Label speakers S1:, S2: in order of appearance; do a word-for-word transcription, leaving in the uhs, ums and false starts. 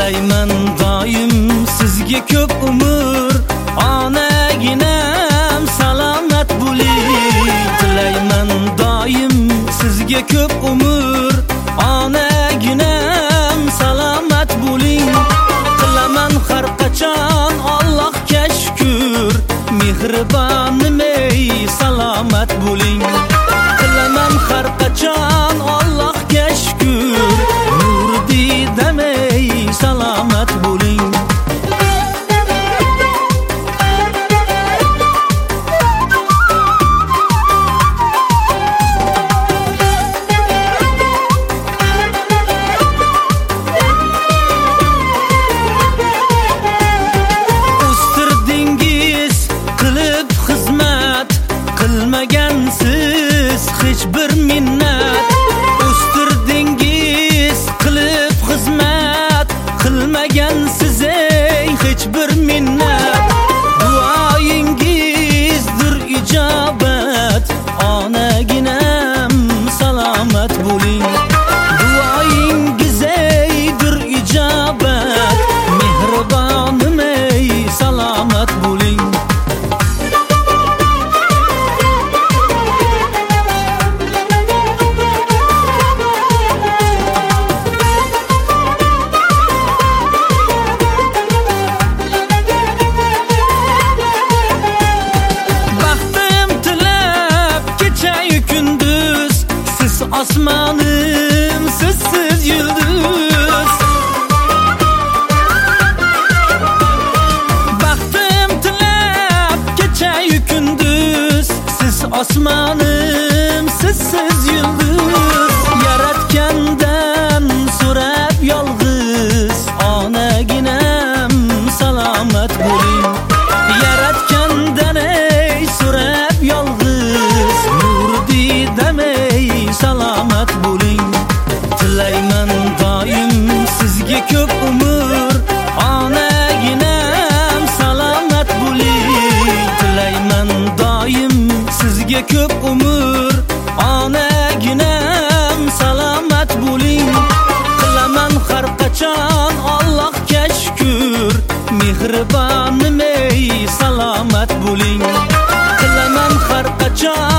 S1: Tilayman doim sizga ko'p umr, onaginam salomat bo'ling. Tilayman doim sizga ko'p umr, onaginam salomat bo'ling. Qilaman har qachon Allohga shukr, mehribonim ey salomat bo'ling. Qilaman har qachon Allohga shukr, nur didam ey salomat bo'ling. O'stirdingiz qilib xizmat, qilmagansiz hech bir minnat. O'stirdingiz qilib xizmat, qilmagansiz ey hech bir minnat. Duoyingizdir ijobat, onaginam salomat bo'ling. Duoyingiz eydir ijobat, mehribonim ey salomat bo'ling. Osmonim sizsiz yulduz, baxtim tilab kecha-yu kunduz. Siz osmonim sizsiz yulduz, yaratgandan so'rab yolg'iz, onaginam salomat bo'ling. Yaratgandan ey so'rab yolg'iz, nur didam ey salomat bo'ling. Tilayman doim sizga ko'p umr, onaginam salomat bo'ling. Tilayman doim sizga ko'p umr, onaginam salomat bo'ling. Qilaman har qachon Allohga shukr, mehribonim ey salomat bo'ling. Qilaman har qachon